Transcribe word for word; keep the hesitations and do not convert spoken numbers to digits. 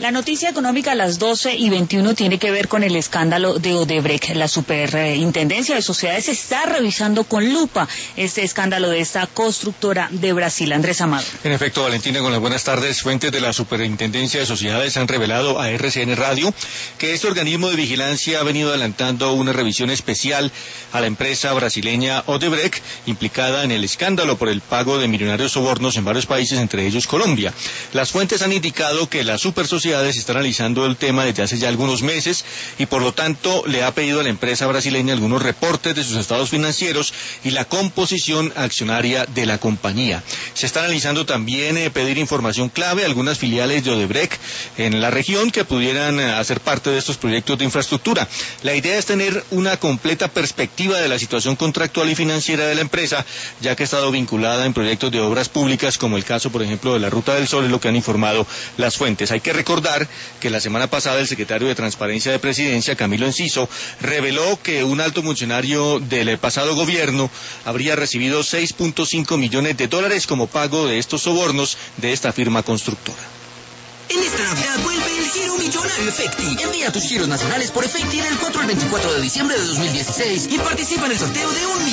La noticia económica a las doce y veintiuno tiene que ver con el escándalo de Odebrecht. La Superintendencia de Sociedades está revisando con lupa este escándalo de esta constructora de Brasil. Andrés Amado. En efecto, Valentina, con las buenas tardes. Fuentes de la Superintendencia de Sociedades han revelado a R C N Radio que este organismo de vigilancia ha venido adelantando una revisión especial a la empresa brasileña Odebrecht, implicada en el escándalo por el pago de millonarios sobornos en varios países, entre ellos Colombia. Las fuentes han indicado que la Supersociedades está analizando el tema desde hace ya algunos meses y por lo tanto le ha pedido a la empresa brasileña algunos reportes de sus estados financieros y la composición accionaria de la compañía. Se está analizando también eh, pedir información clave a algunas filiales de Odebrecht en la región que pudieran eh, hacer parte de estos proyectos de infraestructura. La idea es tener una completa perspectiva de la situación contractual y financiera de la empresa, ya que ha estado vinculada en proyectos de obras públicas, como el caso, por ejemplo, de la Ruta del Sol, es lo que han informado las fuentes. Hay que recordar que la semana pasada el secretario de Transparencia de Presidencia, Camilo Enciso, reveló que un alto funcionario del pasado gobierno habría recibido seis punto cinco millones de dólares como pago de estos sobornos de esta firma constructora. En esta Navidad vuelve el Giro Millonario Efecti. Envía tus giros nacionales por Efecti del cuatro al veinticuatro de diciembre de dos mil dieciséis y participa en el sorteo de un